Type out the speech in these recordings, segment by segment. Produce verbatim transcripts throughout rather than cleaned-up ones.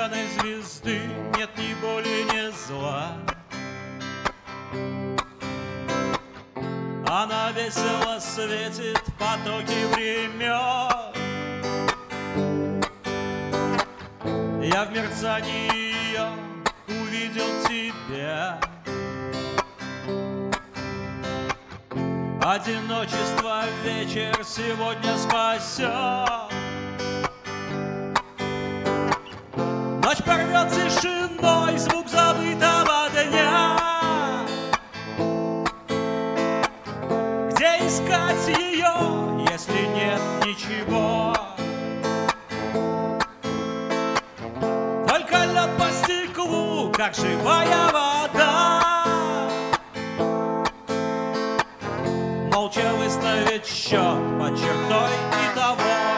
песчаной звезды нет ни боли, ни зла. Она весело светит в потоке времен. Я в мерцании ее увидел тебя. Одиночество вечер сегодня спасет. Ночь порвет тишиной звук забытого дня. Где искать ее, если нет ничего? Только лед по стеклу, как живая вода. Молча выставить счет под чертой и того.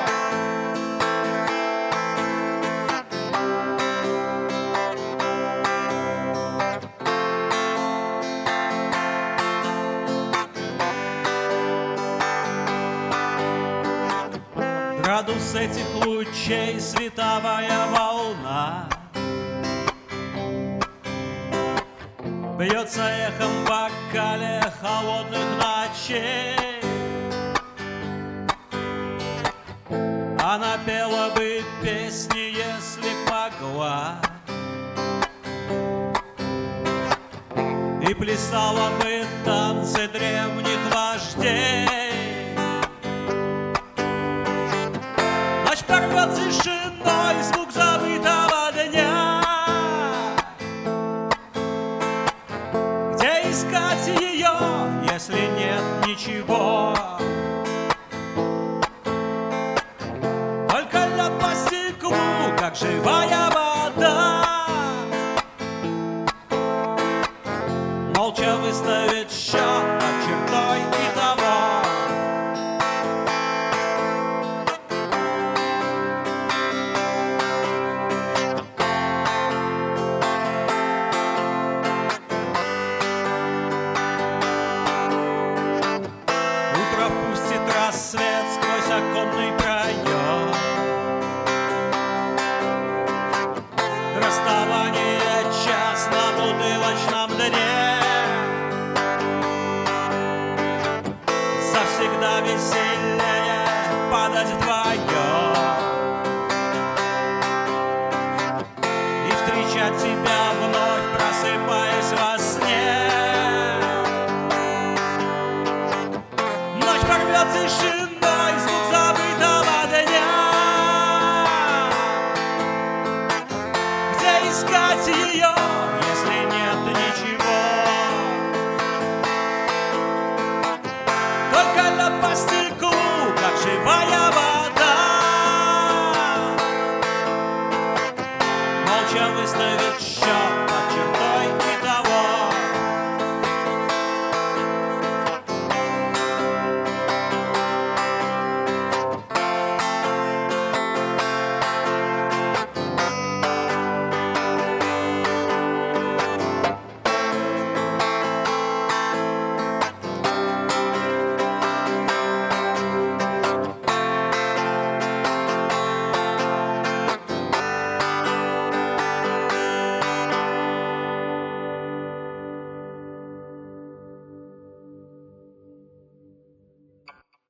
Градус этих лучей световая волна бьется эхом в бокале холодных ночей. Она пела бы песни, если могла, и плясала бы танцы древних вождей. Ночь порвет тишиной звук забытого дня. Где искать ее, если нет ничего? Только лед по стеклу, как живая вода. Молча выставить счет под чертой и того. Рассвет сквозь оконный проем. Расставание час на бутылочном дне. Завсегда веселее падать вдвоем и встречать тебя вновь, просыпаясь во сне. Порвет тишиной звук забытого дня. Где искать ее, если нет ничего? Только лед по стеклу, как живая вода. Молча выставить счет.